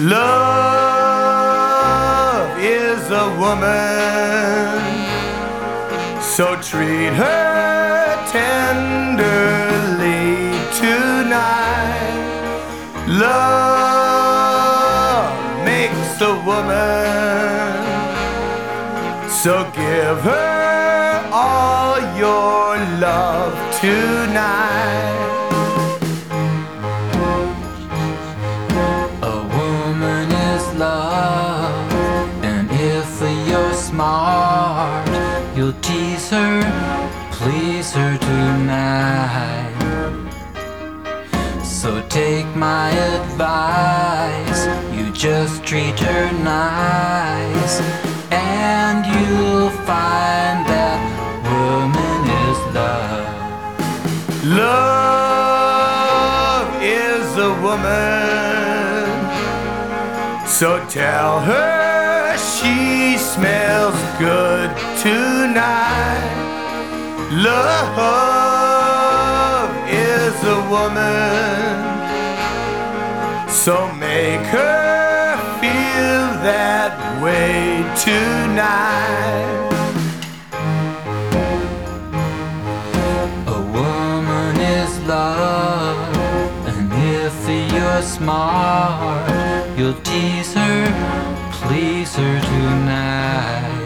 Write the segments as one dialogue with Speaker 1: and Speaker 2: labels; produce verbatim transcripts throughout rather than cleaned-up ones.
Speaker 1: Love is a woman, so treat her tenderly tonight. Love makes a woman, so give her all your love tonight.
Speaker 2: Love, and if you're smart, you'll tease her, please her tonight. So take my advice, you just treat her nice, and you'll find that woman is love.
Speaker 1: Love is a woman, so tell her she smells good tonight. Love is a woman, so make her feel that way tonight.
Speaker 2: A woman is love, and if you're smart, you'll tease her, please her tonight.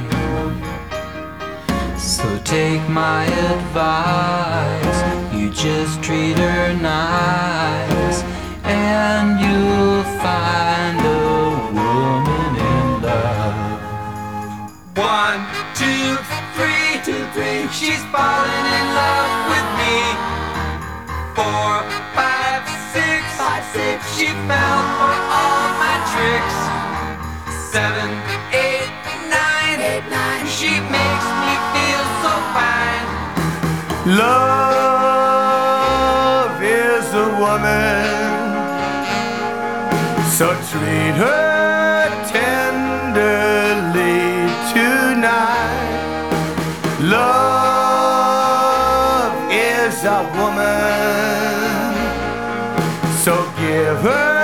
Speaker 2: So take my advice, you just treat her nice, and you'll find a woman in love.
Speaker 3: One, two, three, two, three. She's falling in love with me. Four, five, six, five, six. She fell for all my tricks. Seven, eight, nine, eight, nine. She makes me feel so fine.
Speaker 1: Love is a woman, so treat her tenderly tonight. Love is a woman, so give her